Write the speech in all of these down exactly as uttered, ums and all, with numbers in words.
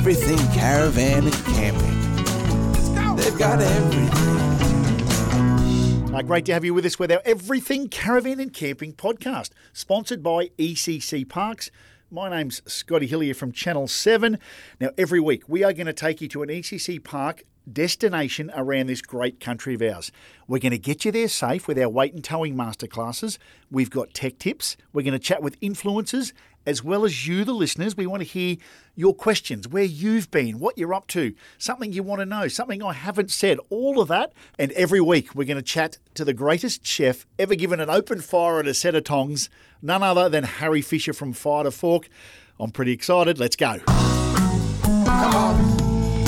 Everything caravan and camping. They've got everything. Uh, great to have you with us with our Everything Caravan and Camping podcast, sponsored by E C C Parks. My name's Scotty Hillier from Channel seven. Now, every week we are going to take you to an E C C Park destination around this great country of ours. We're going to get you there safe with our weight and towing masterclasses. We've got tech tips. We're going to chat with influencers as well as you, the listeners. We want to hear your questions, where you've been, what you're up to, something you want to know, something I haven't said, all of that. And every week we're going to chat to the greatest chef ever given an open fire at a set of tongs, none other than Harry Fisher from Fire to Fork. I'm pretty excited. Let's go. Come on.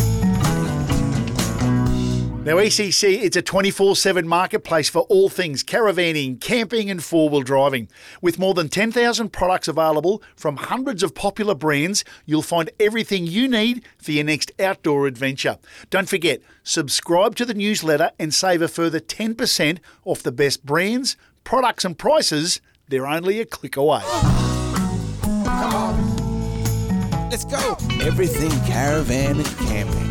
Now, E C C, it's a twenty-four seven marketplace for all things caravanning, camping and four-wheel driving. With more than ten thousand products available from hundreds of popular brands, you'll find everything you need for your next outdoor adventure. Don't forget, subscribe to the newsletter and save a further ten percent off the best brands, products and prices. They're only a click away. Come on. Let's go. Everything caravan and camping.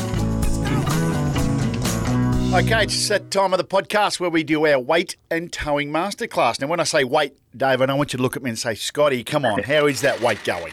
Okay, it's that time of the podcast where we do our weight and towing masterclass. Now, when I say weight, Dave, I don't want you to look at me and say, Scotty, come on, how is that weight going?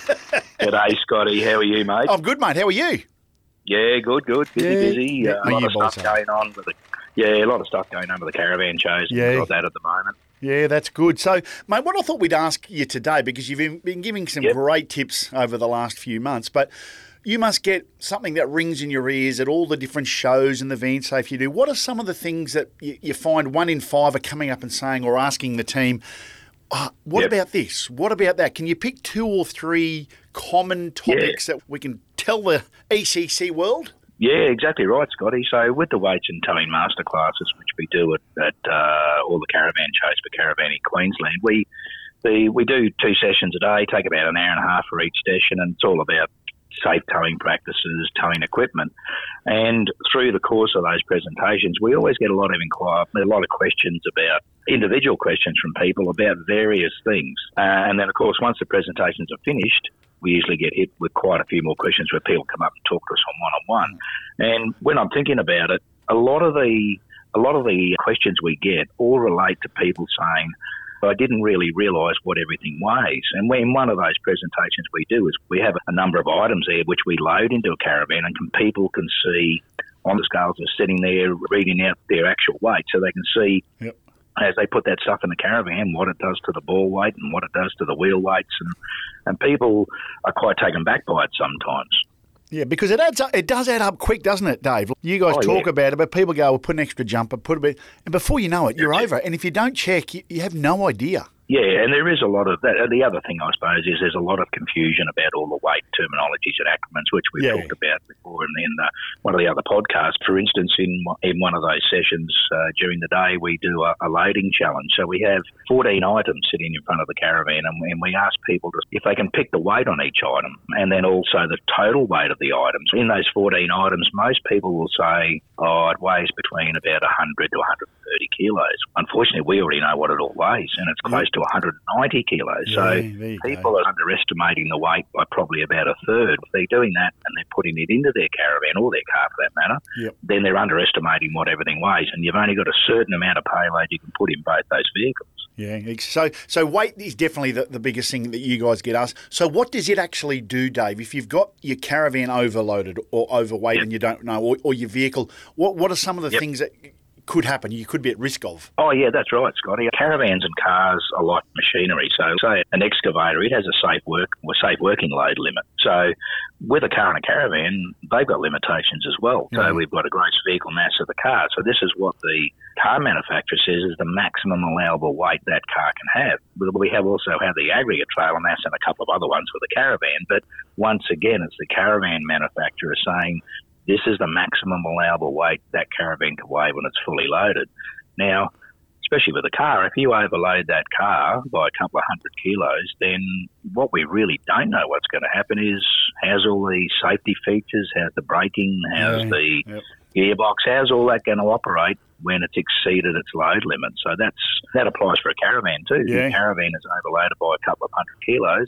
G'day, Scotty. How are you, mate? I'm good, mate. How are you? Yeah, good, good. Busy, Yeah. busy. Yeah, Uh, are a lot you of boys stuff are? going on with the yeah, a lot of stuff going on with the caravan shows and Yeah. yeah. that at the moment. Yeah, that's good. So, mate, what I thought we'd ask you today, because you've been- been giving some Yep. great tips over the last few months, but you must get something that rings in your ears at all the different shows and the Van Safe you do. What are some of the things that you, you find one in five are coming up and saying or asking the team, oh, what Yep. about this? What about that? Can you pick two or three common topics that we can tell the E C C world? Yeah, exactly right, Scotty. So with the weights and towing masterclasses, which we do at, at uh, all the caravan shows for Caravanning Queensland, we the, we do two sessions a day, take about an hour and a half for each session, and it's all about safe towing practices, towing equipment. And through the course of those presentations, we always get a lot of inquire, a lot of questions about, individual questions from people about various things. Uh, and then, of course, once the presentations are finished, we usually get hit with quite a few more questions where people come up and talk to us on one-on-one. And when I'm thinking about it, a lot of the a lot of the questions we get all relate to people saying, I didn't really realise what everything weighs. And in one of those presentations we do is we have a number of items there which we load into a caravan, and can, people can see on the scales are sitting there reading out their actual weight, so they can see Yep. as they put that stuff in the caravan what it does to the ball weight and what it does to the wheel weights. And, and people are quite taken back by it sometimes. Yeah, because it adds up, it does add up quick, doesn't it, Dave? You guys Oh, talk yeah. about it, but people go, well, put an extra jumper, put a bit, and before you know it, you're Yeah. over. And if you don't check, you, you have no idea. Yeah, and there is a lot of that. The other thing, I suppose, is there's a lot of confusion about all the weight terminologies and acronyms, which we've Yeah. talked about before in, in uh, one of the other podcasts. For instance, in in one of those sessions uh, during the day, we do a, a loading challenge. So we have fourteen items sitting in front of the caravan, and, and we ask people to, if they can pick the weight on each item, and then also the total weight of the items. In those fourteen items, most people will say, oh, it weighs between about one hundred to one hundred thirty kilos. Unfortunately, we already know what it all weighs, and it's close to one hundred ninety kilos. Yeah, So there you people go. are underestimating the weight by probably about a third. If they're doing that and they're putting it into their caravan or their car for that matter, Yep. then they're underestimating what everything weighs. And you've only got a certain amount of payload you can put in both those vehicles. Yeah, so so weight is definitely the, the biggest thing that you guys get asked. So what does it actually do, Dave? If you've got your caravan overloaded or overweight Yep. and you don't know, or, or your vehicle, what what are some of the Yep. things that could happen, you could be at risk of? Oh, yeah, that's right, Scotty. Caravans and cars are like machinery. So, say an excavator, it has a safe work, a safe working load limit. So, with a car and a caravan, they've got limitations as well. So, Mhm. we've got a gross vehicle mass of the car. So, this is what the car manufacturer says is the maximum allowable weight that car can have. We have also have the aggregate trailer mass and a couple of other ones for the caravan. But once again, it's the caravan manufacturer saying, this is the maximum allowable weight that caravan can weigh when it's fully loaded. Now, especially with a car, if you overload that car by a couple of hundred kilos, then what we really don't know what's going to happen is how's all the safety features, how's the braking, how's Yeah, the yep. gearbox, how's all that going to operate when it's exceeded its load limit? So that's that applies for a caravan too. Yeah. If a caravan is overloaded by a couple of hundred kilos,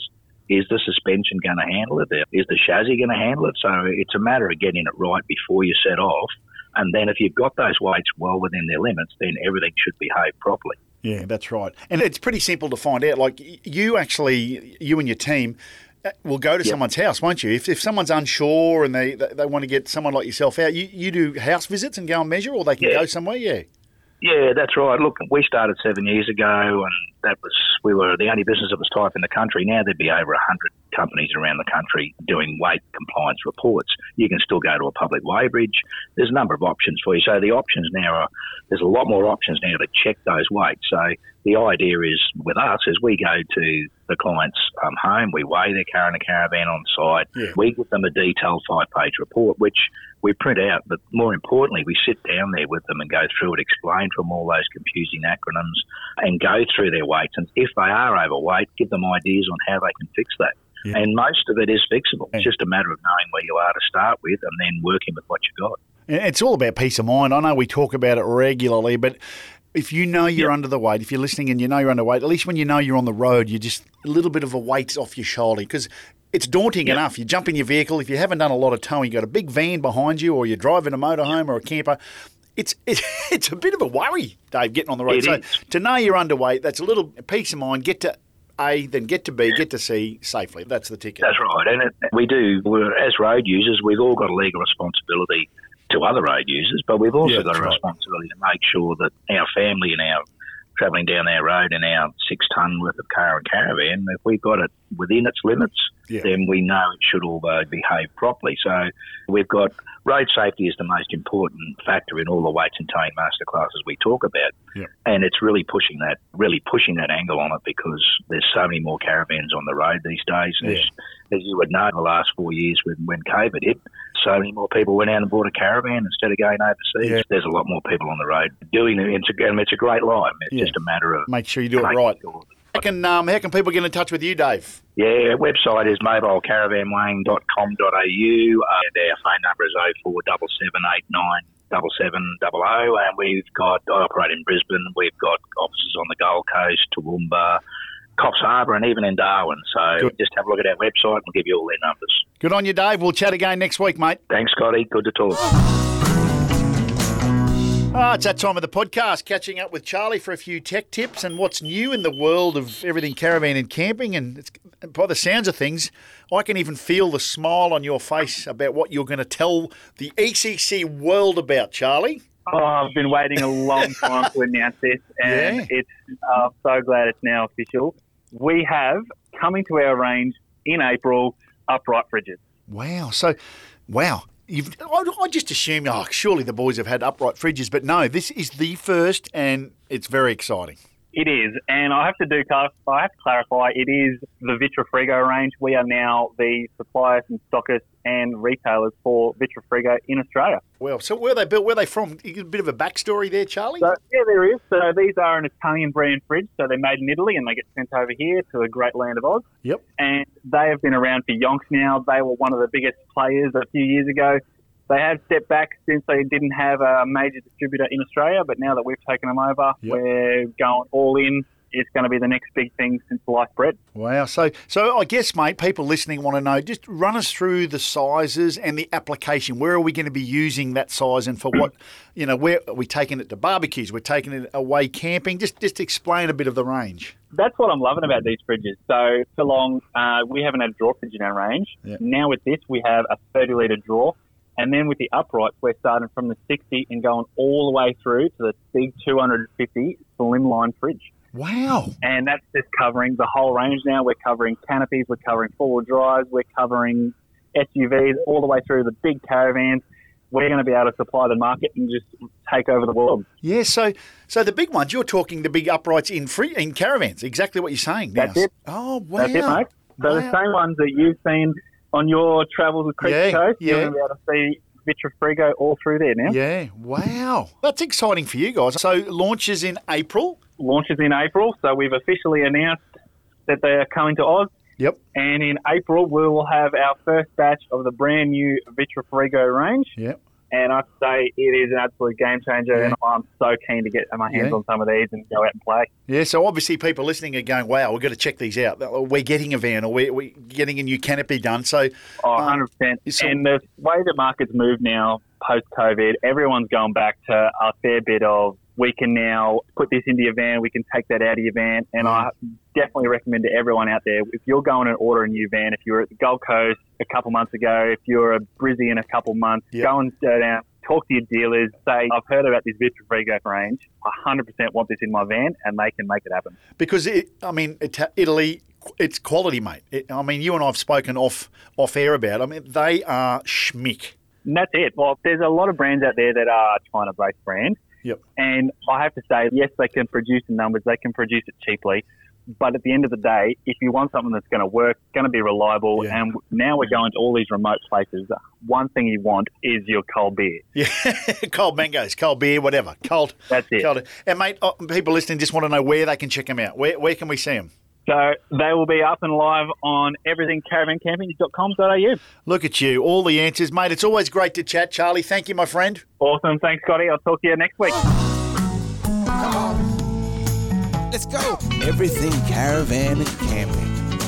Is the suspension going to handle it? Is the chassis going to handle it? So it's a matter of getting it right before you set off. And then if you've got those weights well within their limits, then everything should behave properly. Yeah, that's right. And it's pretty simple to find out. Like you actually, you and your team will go to yep. someone's house, won't you? If if someone's unsure and they, they, they want to get someone like yourself out, you, you do house visits and go and measure, or they can yeah. go somewhere, yeah? Yeah, that's right. Look, we started seven years ago, and that was we were the only business of its type in the country. Now there'd be over one hundred companies around the country doing weight compliance reports. You can still go to a public weighbridge. There's a number of options for you. So the options now are, there's a lot more options now to check those weights. So the idea is, with us, is we go to the client's um, home, we weigh their car in a caravan on site, yeah. we give them a detailed five-page report, which we print out, but more importantly, we sit down there with them and go through it, explain to them all those confusing acronyms and go through their weights. And if they are overweight, give them ideas on how they can fix that. Yeah. And most of it is fixable. It's just a matter of knowing where you are to start with and then working with what you've got. It's all about peace of mind. I know we talk about it regularly, but if you know you're yep. under the weight, if you're listening and you know you're underweight, at least when you know you're on the road, you just a little bit of a weight's off your shoulder, because it's daunting yep. enough. You jump in your vehicle. If you haven't done a lot of towing, you've got a big van behind you, or you're driving a motorhome yep. or a camper. It's it, it's a bit of a worry, Dave, getting on the road. It so is. To know you're underweight, that's a little peace of mind. Get to A, then get to B, get to C safely. That's the ticket. That's right. And it, we do, we're, as road users, we've all got a legal responsibility to other road users, but we've also yeah, got a right. responsibility to make sure that our family and our travelling down our road in our six-tonne worth of car and caravan, if we've got it within its limits, yeah. then we know it should all uh, behave properly. So we've got road safety is the most important factor in all the weights and towing masterclasses we talk about, yeah. and it's really pushing that, really pushing that angle on it, because there's so many more caravans on the road these days. Yeah. As, as you would know, in the last four years when, when COVID hit, so many more people went out and bought a caravan instead of going overseas. Yeah. There's a lot more people on the road doing it. It's a, it's a great life. It's yeah. just a matter of make sure you do it right. Sure. How can um, how can people get in touch with you, Dave? Yeah, website is mobile caravan weighing dot com dot a u, and our phone number is oh four seven seven eight nine seven seven double oh, and we've got, I operate in Brisbane, we've got offices on the Gold Coast, Toowoomba, Coffs Harbour, and even in Darwin. So Good. Just have a look at our website and we'll give you all their numbers. Good on you, Dave. We'll chat again next week, mate. Thanks, Scotty. Good to talk. Ah, it's that time of the podcast, catching up with Charlie for a few tech tips and what's new in the world of everything caravan and camping. And it's, by the sounds of things, I can even feel the smile on your face about what you're going to tell the E C C world about, Charlie. Oh, I've been waiting a long time to announce this, and yeah. it's uh, I'm so glad it's now official. We have, coming to our range in April, upright fridges. Wow. So, wow. You've, I, I just assume, oh, surely the boys have had upright fridges, but no, this is the first, and it's very exciting. It is, and I have to do. I have to clarify. It is the Vitrafrigo range. We are now the suppliers and stockists and retailers for Vitrafrigo in Australia. Well, so where are they built? Where are they from? A bit of a backstory there, Charlie. So, yeah, there is. So these are an Italian brand fridge. So they're made in Italy and they get sent over here to the great land of Oz. Yep. And they have been around for yonks now. They were one of the biggest players a few years ago. They have stepped back since they didn't have a major distributor in Australia, but now that we've taken them over, yep. we're going all in. It's going to be the next big thing since sliced bread. Wow. So, so I guess, mate, people listening want to know, just run us through the sizes and the application. Where are we going to be using that size, and for what, you know, where are we taking it to barbecues? We're taking it away camping. Just just explain a bit of the range. That's what I'm loving about these fridges. So for long, uh, we haven't had a drawer fridge in our range. Yep. Now with this, we have a thirty litre drawer. And then with the uprights, we're starting from the sixty and going all the way through to the big two hundred fifty slimline fridge. Wow. And that's just covering the whole range now. We're covering canopies, we're covering four-wheel drives, we're covering S U Vs, all the way through the big caravans. We're going to be able to supply the market and just take over the world. Yeah, so so the big ones, you're talking the big uprights in free in caravans, exactly what you're saying now. That's it. Oh, wow. That's it, mate. So wow. the same ones that you've seen on your travels with Creek yeah, Coast, yeah. you're going to be able to see Vitrafrigo all through there now. Yeah, wow. That's exciting for you guys. So launches in April? Launches in April, so we've officially announced that they are coming to Oz. Yep. And in April, we will have our first batch of the brand new Vitrafrigo range. Yep. And I have to say, it is an absolute game changer, Yeah. and I'm so keen to get my hands Yeah. on some of these and go out and play. Yeah, so obviously people listening are going, wow, we've got to check these out. We're getting a van or we're, we're getting a new canopy done. So, Oh, um, one hundred percent. so- And the way the market's moved now, post-COVID, everyone's going back to a fair bit of, we can now put this into your van, we can take that out of your van. And Mm. I definitely recommend to everyone out there, if you're going and order a new van, if you were at the Gold Coast a couple months ago, if you're a Brizzy in a couple months, Yep. go and go down, talk to your dealers, say, I've heard about this Vista Frigo range, I one hundred percent want this in my van, and they can make it happen. because, it, I mean, Ita- Italy, it's quality, mate. It, I mean, you and I have spoken off, off air about it. I mean, they are schmick. And that's it. Well, there's a lot of brands out there that are China-based brands. Yep. And I have to say, yes, they can produce the numbers, they can produce it cheaply. But at the end of the day, if you want something that's going to work, going to be reliable, Yeah. and now we're going to all these remote places, one thing you want is your cold beer. Yeah, cold mangoes, cold beer, whatever. Cold. That's it. Cold. And, mate, oh, people listening just want to know where they can check them out. Where, where can we see them? So they will be up and live on everything caravan camping dot com dot a u. Look at you, all the answers, mate. It's always great to chat, Charlie. Thank you, my friend. Awesome. Thanks, Scotty. I'll talk to you next week. Come on. Let's go. Everything caravan and camping.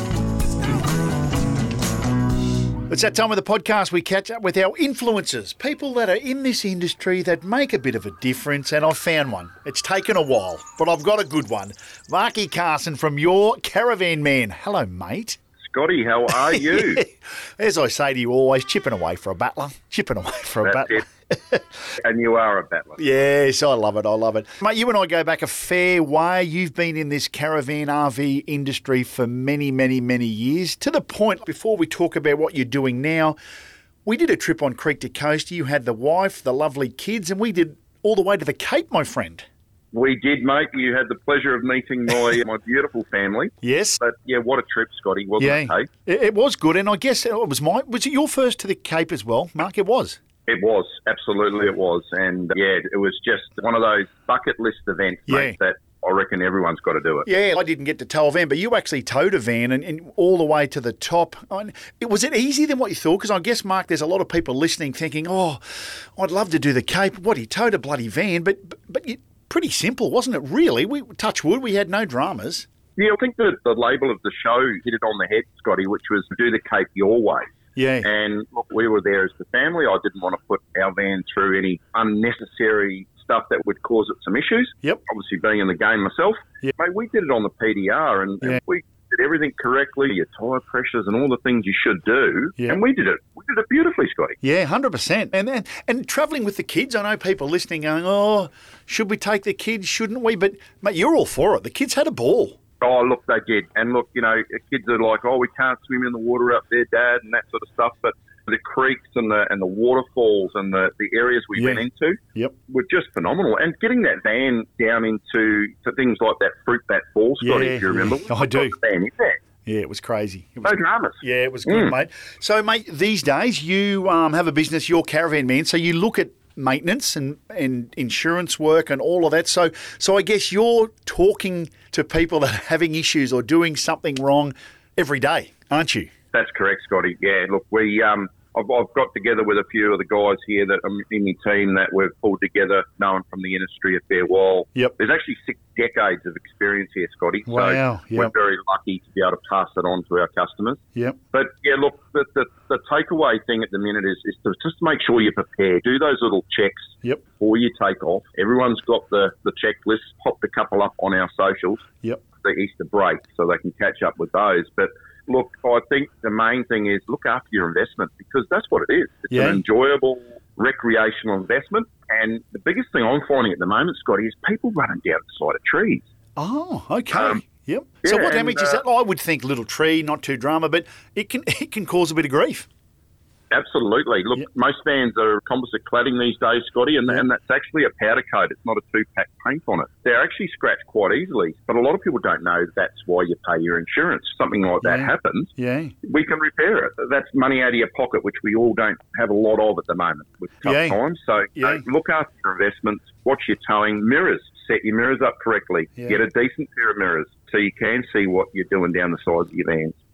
It's that time of the podcast we catch up with our influencers, people that are in this industry that make a bit of a difference, and I've found one. It's taken a while, but I've got a good one. Marky Carson from Your Caravan Man. Hello, mate. Scotty, how are you? As I say to you always, chipping away for a battler. Chipping away for a That's battler. it. And you are a battler. Yes, I love it. I love it. Mate, you and I go back a fair way. You've been in this caravan R V industry for many, many, many years. To the point, before we talk about what you're doing now, we did a trip on Creek to Coast. You had the wife, the lovely kids, and we did all the way to the Cape, my friend. We did, mate. You had the pleasure of meeting my my beautiful family. Yes. But, yeah, what a trip, Scotty, wasn't Yeah. it, Kate? It, it was good, and I guess it was my... Was it your first to the Cape as well, Mark? It was. It was. Absolutely it was. And, yeah, it was just one of those bucket list events, mate, Yeah. that I reckon everyone's got to do it. Yeah, I didn't get to tow a van, but you actually towed a van and, and all the way to the top. And it, was it easier than what you thought? Because I guess, Mark, there's a lot of people listening thinking, oh, I'd love to do the Cape. What, he towed a bloody van? But but, but you, pretty simple, wasn't it, really? We touch wood, we had no dramas. Yeah, I think the, the label of the show hit it on the head, Scotty, which was do the Cape your way. Yeah. And look, we were there as the family. I didn't want to put our van through any unnecessary stuff that would cause it some issues. Yep. Obviously, being in the game myself, Yep. mate, we did it on the P D R, and, Yeah. and we did everything correctly. Your tyre pressures and all the things you should do, Yeah. and we did it. We did it beautifully, Scotty. Yeah, one hundred percent. And then, and travelling with the kids, I know people listening going, oh, should we take the kids, shouldn't we? But, mate, you're all for it. The kids had a ball. Oh, look, they did. And look, you know, kids are like, oh, we can't swim in the water up there, Dad, and that sort of stuff. But the creeks and the and the waterfalls and the, the areas we Yeah. went into Yep. were just phenomenal. And getting that van down into to things like that Fruit Bat Fall, Scotty, Yeah, if you remember. yeah. I do. The van is there. Yeah, it was crazy. It was No dramas. Yeah, it was good, Mm. mate. So, mate, these days you um, have a business, Your Caravan Man, so you look at maintenance and, and insurance work and all of that. So, so I guess you're talking to people that are having issues or doing something wrong every day, aren't you? That's correct, Scotty. Yeah, look, we um, I've, I've got together with a few of the guys here that are in my team that we've pulled together, known from the industry a fair while. Yep. There's actually six decades of experience here, Scotty. So Wow, we're yep. very lucky to be able to pass that on to our customers. Yep. But, yeah, look, the, the, the takeaway thing at the minute is, is to just make sure you're prepared. Do those little checks Yep. before you take off. Everyone's got the, the checklist. Popped a couple up on our socials. Yep. The Easter break, so they can catch up with those. But look, I think the main thing is look after your investment, because that's what it is. It's Yeah. an enjoyable recreational investment. And the biggest thing I'm finding at the moment, Scotty, is people running down the side of trees. Oh, okay. Um, yep. So yeah, what and, damage is uh, that? I would think little tree, not too drama, but it can it can cause a bit of grief. Absolutely. Look, Yep. most vans are composite cladding these days, Scotty, and, Yep. and that's actually a powder coat. It's not a two-pack paint on it. They're actually scratched quite easily, but a lot of people don't know that's why you pay your insurance. Something like that Yeah. happens, Yeah. we can repair it. That's money out of your pocket, which we all don't have a lot of at the moment with tough Yeah. times. So you know, Yeah. look after your investments, watch your towing, mirrors, set your mirrors up correctly, Yeah. get a decent pair of mirrors so you can see what you're doing down the sides of your vans.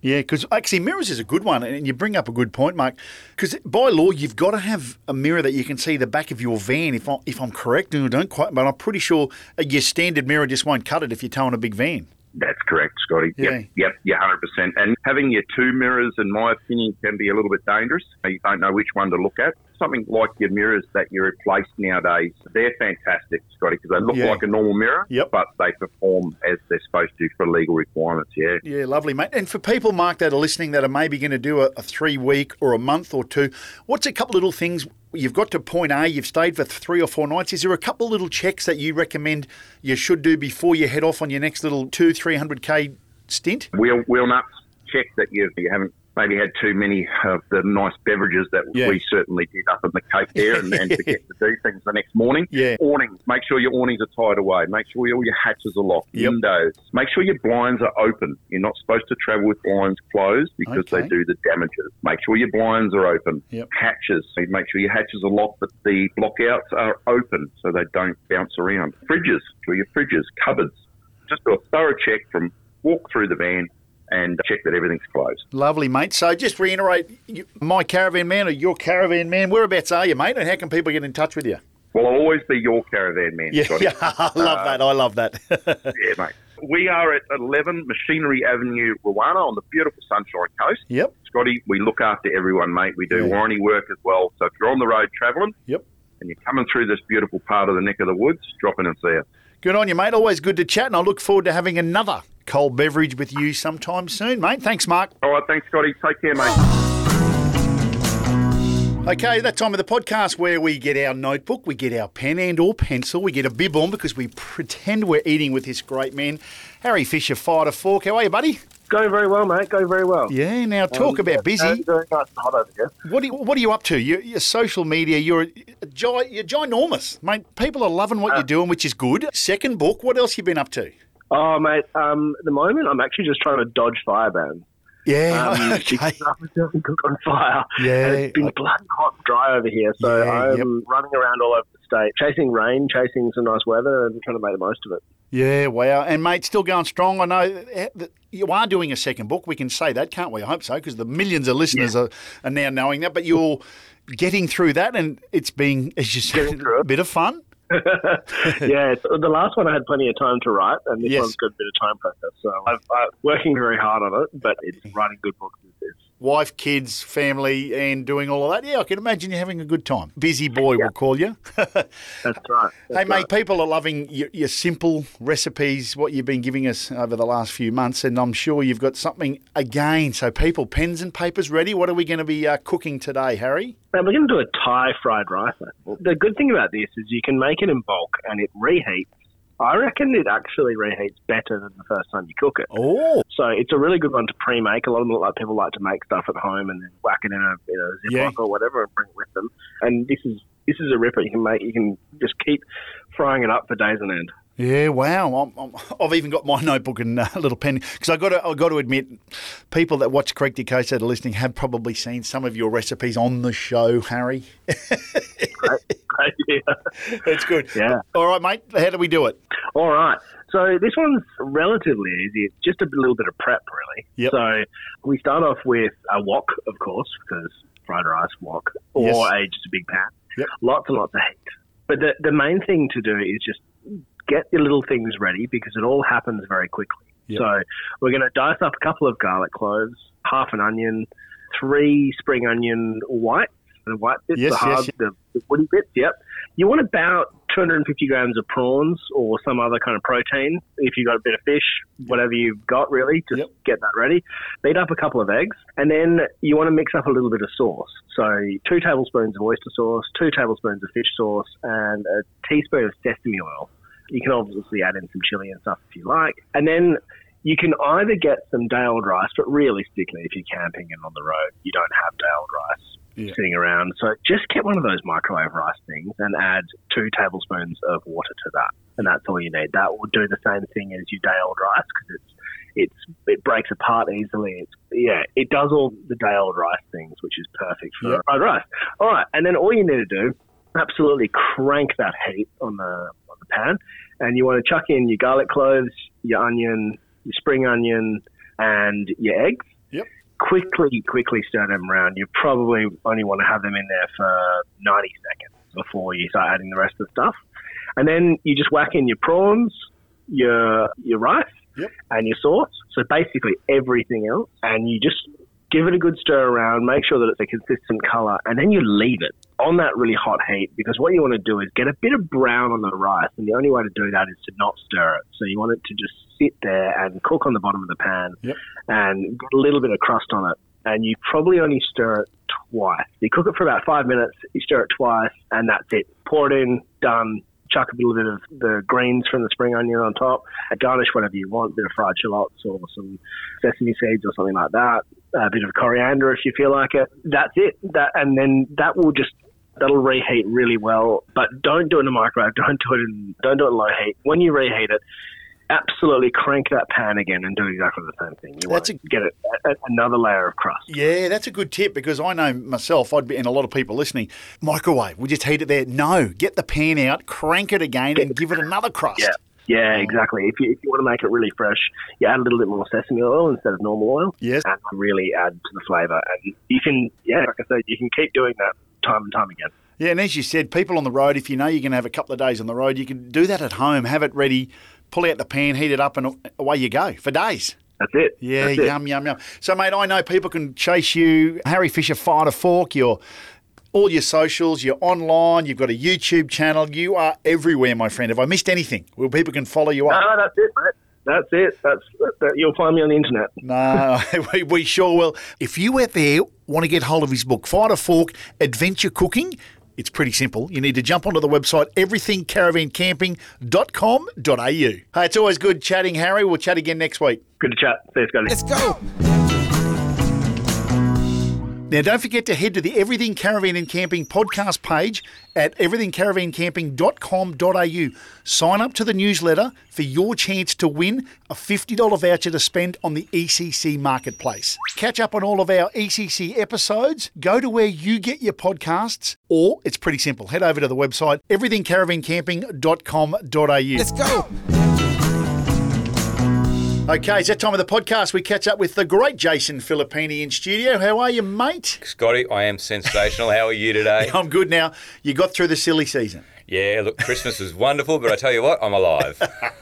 Yeah, because actually mirrors is a good one, and you bring up a good point, Mark, because by law you've got to have a mirror that you can see the back of your van, if, I, if I'm correct, and I don't quite, but I'm pretty sure your standard mirror just won't cut it if you're towing a big van. That's correct, Scotty. Yeah. Yep, yep, yeah, one hundred percent. And having your two mirrors, in my opinion, can be a little bit dangerous. You don't know which one to look at. Something like your mirrors that you replace nowadays, they're fantastic, Scotty, because they look Yeah. like a normal mirror, Yep. but they perform as they're supposed to for legal requirements, yeah. Yeah, lovely, mate. And for people, Mark, that are listening that are maybe going to do a, a three-week or a month or two, what's a couple of little things? You've got to point A, you've stayed for three or four nights. Is there a couple of little checks that you recommend you should do before you head off on your next little two, three hundred K stint? Wheel, wheel nuts, check that you, you haven't maybe had too many of the nice beverages that Yeah. we certainly did up in the Cape there and, and forget to do things the next morning. Yeah. Awnings, make sure your awnings are tied away. Make sure all your hatches are locked. Yep. Windows, make sure your blinds are open. You're not supposed to travel with blinds closed because Okay. they do the damages. Make sure your blinds are open. Yep. Hatches, so you make sure your hatches are locked but the blockouts are open so they don't bounce around. Fridges, sure your fridges, cupboards. Just do a thorough check from walk through the van and check that everything's closed. Lovely, mate. So just reiterate, you, my caravan man or your caravan man, whereabouts are you, mate? And how can people get in touch with you? Well, I'll always be your caravan man, Yeah, Scotty. yeah I love Uh, that. I love that. Yeah, mate. We are at eleven Machinery Avenue, Rowana, on the beautiful Sunshine Coast. Yep. Scotty, we look after everyone, mate. We do Yeah. warranty work as well. So if you're on the road travelling Yep. and you're coming through this beautiful part of the neck of the woods, drop in and see us. Good on you, mate. Always good to chat, and I look forward to having another cold beverage with you sometime soon, mate. Thanks, Mark. All right, thanks, Scotty. Take care, mate. Okay, that time of the podcast where we get our notebook, we get our pen and or pencil, we get a bib on because we pretend we're eating with this great man, Harry Fisher, Fire to Fork. How are you, buddy? Going very well, mate. Going very well. Yeah, now talk Um, about yeah, busy. Very nice and hot over here. What are you, what are you up to? Your, your social media, you're, a gi- you're ginormous, mate. People are loving what you're doing, which is good. Second book, what else you been up to? Oh, mate. Um, at the moment, I'm actually just trying to dodge fire bans. Yeah, Um, okay. because I'm doing cook on fire. Yeah, And it's been I- bloody hot and dry over here. So Yeah, I'm yep. running around all over the state, chasing rain, chasing some nice weather, and trying to make the most of it. Yeah, wow. And, mate, still going strong. I know that you are doing a second book. We can say that, can't we? I hope so, because the millions of listeners are, are now knowing that. But you're getting through that, and it's been, as you said, through a it. bit of fun. Yeah, so the last one I had plenty of time to write, and this Yes. one's got a bit of time pressure. So I'm uh, working very hard on it, but it's writing good books. Is, Wife, kids, family, and doing all of that. Yeah, I can imagine you're having a good time. Busy boy, we'll call you. That's right. That's Hey, mate, right. people are loving your, your simple recipes, what you've been giving us over the last few months, and I'm sure you've got something again. So, people, pens and papers ready. What are we going to be uh, cooking today, Harry? Mate, we're going to do a Thai fried rice. Mate. The good thing about this is you can make it in bulk and it reheats. I reckon it actually reheats better than the first time you cook it. Oh, So it's a really good one to pre-make. A lot of them, like people like to make stuff at home and then whack it in a, in a Ziploc Yeah. or whatever and bring it with them. And this is this is a ripper. You can make. You can just keep frying it up for days on end. yeah, wow. I'm, I'm, I've even got my notebook and a little pen because I got to I got to admit, people that watch Creek to Coast that are listening have probably seen some of your recipes on the show, Harry. Great, great idea. That's good. Yeah. All right, mate. How do we do it? All right. So this one's relatively easy. It's just a little bit of prep, really. Yep. So we start off with a wok, of course, because fried rice wok, or Yes. a just a big pan. Yep. Lots and lots of heat. But the the main thing to do is just get your little things ready because it all happens very quickly. Yep. So we're going to dice up a couple of garlic cloves, half an onion, three spring onion whites, the white bits, Yes, the hard, yes, the, the woody bits. Yep. You want about two hundred fifty grams of prawns or some other kind of protein. If you've got a bit of fish, whatever you've got, really, just Yep. get that ready. Beat up a couple of eggs, and then you want to mix up a little bit of sauce. So two tablespoons of oyster sauce, two tablespoons of fish sauce, and a teaspoon of sesame oil. You can obviously add in some chili and stuff if you like. And then you can either get some day-old rice, but realistically, if you're camping and on the road, you don't have day-old rice Yeah. sitting around. So just get one of those microwave rice things and add two tablespoons of water to that. And that's all you need. That will do the same thing as your day-old rice because it's it's it breaks apart easily. It's yeah, it does all the day-old rice things, which is perfect for Yep. fried rice. All right, and then all you need to do, absolutely crank that heat on the on the pan, and you want to chuck in your garlic cloves, your onion, your spring onion, and your eggs. Yep. Quickly, quickly stir them around. You probably only want to have them in there for ninety seconds before you start adding the rest of the stuff. And then you just whack in your prawns, your your rice, Yep. and your sauce. So basically everything else. And you just give it a good stir around, make sure that it's a consistent colour, and then you leave it on that really hot heat, because what you want to do is get a bit of brown on the rice, and the only way to do that is to not stir it. So you want it to just sit there and cook on the bottom of the pan, Yep. and get a little bit of crust on it. And you probably only stir it twice. You cook it for about five minutes, you stir it twice, and that's it. Pour it in, done. Chuck a little bit of the greens from the spring onion on top, and garnish whatever you want, a bit of fried shallots or some sesame seeds or something like that, a bit of coriander if you feel like it. That's it. That, and then that will just, that'll reheat really well. But don't do it in the microwave. Don't do it in, don't do it in low heat. When you reheat it, absolutely crank that pan again and do exactly the same thing. You That's want a- to get it, a, another layer of crust. Yeah, that's a good tip, because I know myself, I'd be, and a lot of people listening, microwave, we just heat it there. No, get the pan out, crank it again, and give it another crust. Yeah. Yeah, exactly. If you, if you want to make it really fresh, you add a little bit more sesame oil instead of normal oil. Yes. And really add to the flavour. And you can, yeah, like I said, you can keep doing that time and time again. Yeah, and as you said, people on the road, if you know you're going to have a couple of days on the road, you can do that at home, have it ready, pull out the pan, heat it up, and away you go for days. That's it. Yeah, That's it. yum, yum, yum. So, mate, I know people can chase you, Harry Fisher Fire to Fork, your all your socials, you're online, you've got a YouTube channel, you are everywhere, my friend. Have I missed anything? Well, people can follow you up. No, that's it, mate. That's it. That's that, you'll find me on the internet. No, we, we sure will. If you out there want to get hold of his book, Fire to Fork, Adventure Cooking, it's pretty simple. You need to jump onto the website, everything caravan camping dot com dot a u. Hey, it's always good chatting, Harry. We'll chat again next week. Good to chat. See you, Scotty. Let's go. Now, don't forget to head to the Everything Caravan and Camping podcast page at everything caravan camping dot com dot a u. Sign up to the newsletter for your chance to win a fifty dollars voucher to spend on the E C C Marketplace. Catch up on all of our E C C episodes. Go to where you get your podcasts, or it's pretty simple. Head over to the website, everything caravan camping dot com dot a u. Let's go. Okay, it's that time of the podcast. We catch up with the great Jason Filippini in studio. How are you, mate? Scotty, I am sensational. How are you today? I'm good now. You got through the silly season. Yeah, look, Christmas is wonderful, but I tell you what, I'm alive.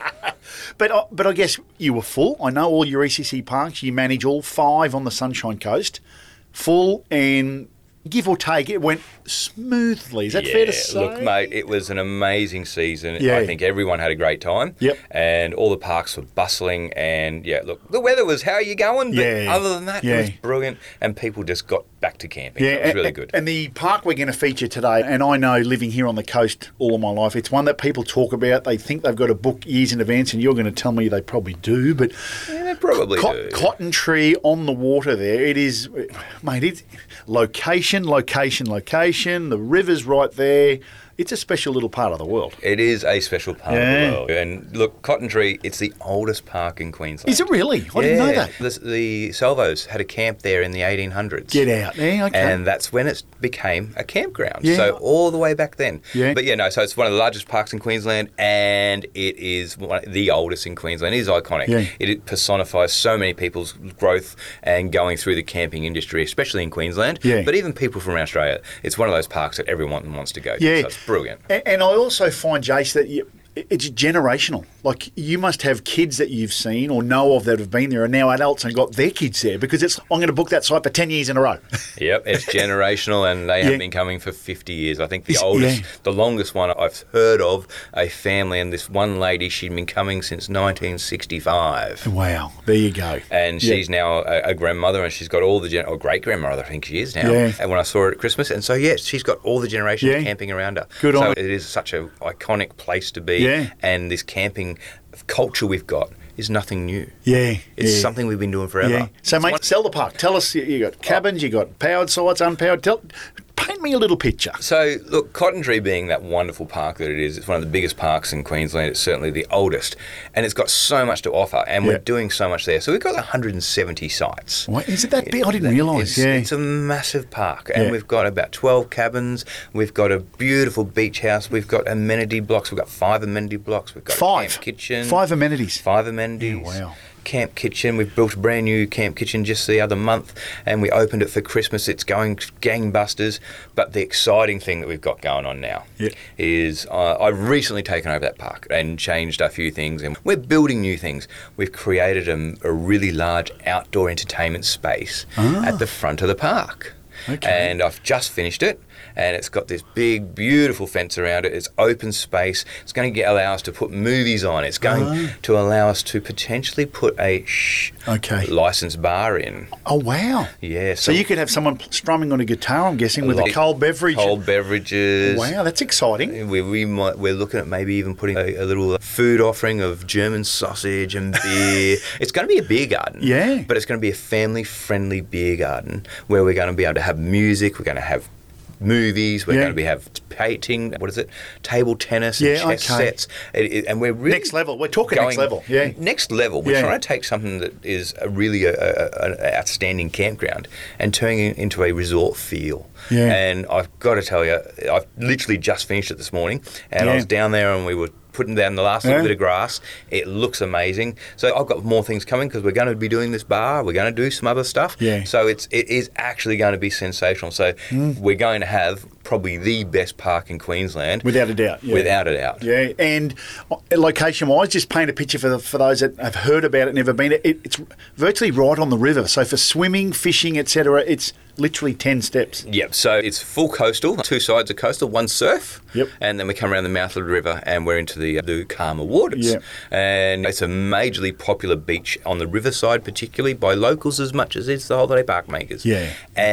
But uh, but I guess you were full. I know all your E C C parks. You manage all five on the Sunshine Coast. Full, and give or take, it went smoothly. Is that yeah, fair to say? Look, mate, it was an amazing season. Yeah. I think everyone had a great time. Yep. And all the parks were bustling. And, yeah, look, the weather was, how are you going? But Yeah. other than that, Yeah. it was brilliant. And people just got back to camping. Yeah, It was and, really good. And the park we're going to feature today, and I know living here on the coast all of my life, it's one that people talk about. They think they've got to book years in advance, and you're going to tell me they probably do. But yeah, they probably Co- do. Cotton Tree on the water there. It is, mate, it's location, location, location. The river's right there. It's a special little part of the world. It is a special part Yeah. of the world. And look, Cotton Tree, it's the oldest park in Queensland. Is it really? I didn't know Yeah. that. The, the Salvos had a camp there in the eighteen hundreds. Get out. Yeah, okay. And that's when it became a campground. Yeah. So all the way back then. Yeah. But yeah, no, so it's one of the largest parks in Queensland, and it is one, the oldest in Queensland. It is iconic. Yeah. It personifies so many people's growth and going through the camping industry, especially in Queensland. Yeah. But even people from Australia. It's one of those parks that everyone wants to go to. Yeah. So it's brilliant. And, and I also find, Jace, that you, it's generational. Like, you must have kids that you've seen or know of that have been there and now adults and got their kids there, because it's I'm going to book that site for ten years in a row. Yep, it's generational, and they Yeah. have been coming for fifty years. I think the Is- oldest, yeah. the longest one I've heard of, a family, and this one lady, she'd been coming since nineteen sixty-five. Wow. There you go. And Yeah. she's now a, a grandmother, and she's got all the, gen- or great-grandmother, I think she is now. Yeah. And when I saw her at Christmas, and so, yeah, she's got all the generations Yeah. camping around her. Good so on her. it is such an iconic place to be. Yeah. And this camping culture we've got is nothing new. Yeah. It's yeah. something we've been doing forever. Yeah. So, It's mate, one- sell the park. Tell us, you, you got cabins, you got powered sites, unpowered. Tell, paint me a little picture. So, look, Cotton Tree being that wonderful park that it is, it's one of the biggest parks in Queensland. It's certainly the oldest, and it's got so much to offer, and Yeah. we're doing so much there. So we've got one hundred seventy sites. What, is it that big? I didn't realise. It's, Yeah. it's a massive park, and Yeah. we've got about twelve cabins. We've got a beautiful beach house. We've got amenity blocks. We've got five amenity blocks. We've got a Five. camp kitchen. Five amenities. Five amenities. Yeah, wow. camp kitchen. We've built a brand new camp kitchen just the other month, and we opened it for Christmas. It's going gangbusters. But the exciting thing that we've got going on now yeah. is uh, I've recently taken over that park and changed a few things, and we're building new things. We've created a, a really large outdoor entertainment space ah. at the front of the park. Okay. And I've just finished it, and it's got this big, beautiful fence around it. It's open space. It's going to get, allow us to put movies on. It's going oh. to allow us to potentially put a shh okay. licensed bar in. Oh, wow. Yeah. So, so you could have someone strumming on a guitar, I'm guessing, with like a cold beverage. Cold beverages. Wow, that's exciting. We, we might, we're looking at maybe even putting a, a little food offering of German sausage and beer. It's going to be a beer garden. Yeah. But it's going to be a family-friendly beer garden where we're going to be able to have music, we're going to have movies, we're yeah. going to be have painting, what is it, table tennis yeah, and chess okay. sets, it, it, and we're really next level. We're talking going, next level. Yeah, next level. We're yeah. trying to take something that is a really a, a, an outstanding campground and turning it into a resort feel. Yeah. And I've got to tell you, I've literally just finished it this morning, and yeah. I was down there and we were putting down the last yeah. little bit of grass. It looks amazing. So I've got more things coming because we're going to be doing this bar. We're going to do some other stuff. Yeah. So it's it is actually going to be sensational. So mm. we're going to have probably the best park in Queensland, without a doubt. Yeah. Without a doubt. Yeah. And location-wise, just paint a picture for the, for those that have heard about it, never been. It, it's virtually right on the river. So for swimming, fishing, et cetera, it's literally ten steps. Yep, so it's full coastal, two sides of coastal, one surf, yep. and then we come around the mouth of the river and we're into the, the calmer waters. Yep. And it's a majorly popular beach on the riverside, particularly by locals as much as it's the holiday park makers. Yeah.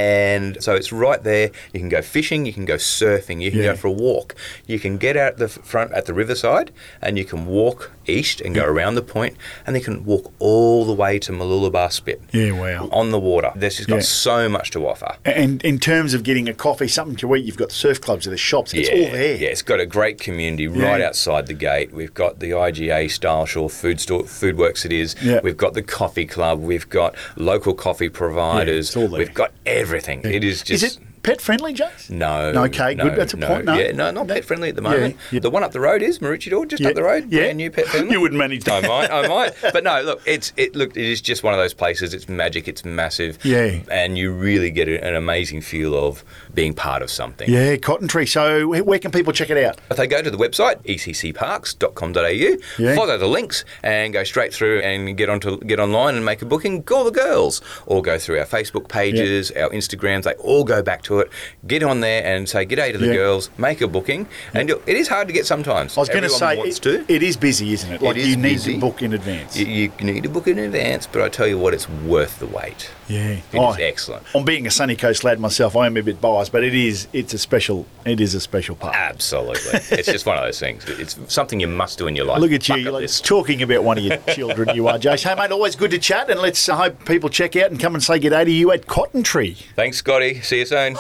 And so it's right there. You can go fishing, you can go surfing, you can yeah. go for a walk. You can get out the front at the riverside and you can walk east and go yep. around the point, and you can walk all the way to Mooloolaba Spit. Yeah, wow. On the water. This has got yeah. so much to offer. And in terms of getting a coffee, something to eat, you've got surf clubs, there's shops, it's yeah, all there. Yeah, it's got a great community right yeah. outside the gate. We've got the I G A Style Shore Food Store, Food Works it is. Yeah. We've got the coffee club. We've got local coffee providers. Yeah, it's all there. We've got everything. Yeah. It is just... Is it pet friendly, Jace? No. no okay, no, good. That's a no. point. No, yeah, no, not pet friendly at the moment. Yeah, yeah. The one up the road is Maroochydore, just yeah. up the road. Yeah, brand new pet friendly. You wouldn't manage that. I might, I might. But no, look, it's it. Look, it is just one of those places. It's magic. It's massive. Yeah, and you really get an amazing feel of being part of something. Yeah, Cotton Tree. So where can people check it out? If they go to the website e c c parks dot com dot a u, yeah. follow the links and go straight through and get onto get online and make a booking. Call the girls, or go through our Facebook pages, yeah. our Instagrams. They all go back to it. Get on there and say g'day to the yeah. girls. Make a booking, yeah. and it is hard to get sometimes. I was going to say wants it, to. it is busy, isn't it? Like it is you need busy. to book in advance. You, you need to book in advance, but I tell you what, it's worth the wait. Yeah, it oh, is excellent. On being a Sunny Coast lad myself, I am a bit biased, but it is it's a special it is a special part. Absolutely, it's just one of those things. It's something you must do in your life. Look at you, Bucket you're like list. talking about one of your children. You are, Jace. Hey, mate, always good to chat, and let's uh, hope people check out and come and say g'day to you at Cotton Tree. Thanks, Scotty. See you soon.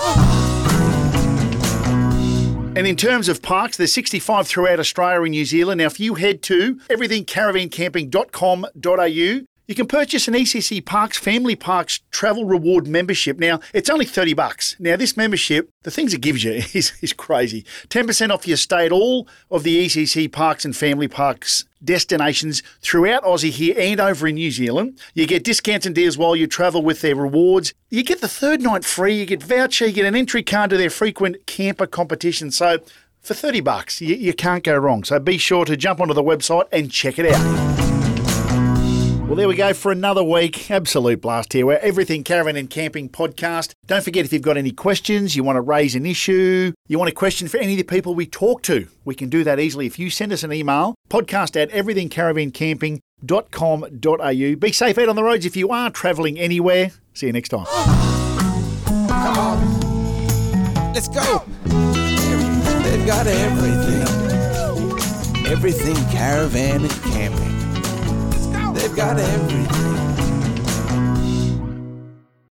And in terms of parks, there's sixty-five throughout Australia and New Zealand. Now, if you head to everything caravan camping dot com dot a u, you can purchase an E C C Parks Family Parks Travel Reward membership. Now, it's only thirty bucks. Now, this membership, the things it gives you is, is crazy. ten percent off your stay at all of the E C C Parks and Family Parks destinations throughout Aussie here and over in New Zealand. You get discounts and deals while you travel with their rewards. You get the third night free. You get voucher. You get an entry card to their frequent camper competition. So for thirty bucks, you, you can't go wrong. So be sure to jump onto the website and check it out. Well, there we go for another week. Absolute blast here. We're Everything Caravan and Camping podcast. Don't forget, if you've got any questions, you want to raise an issue, you want a question for any of the people we talk to, we can do that easily. If you send us an email, podcast at everything caravan camping dot com dot a u. Be safe out on the roads if you are travelling anywhere. See you next time. Come on. Let's go. They've got everything. Everything caravan and camping. They've got everything.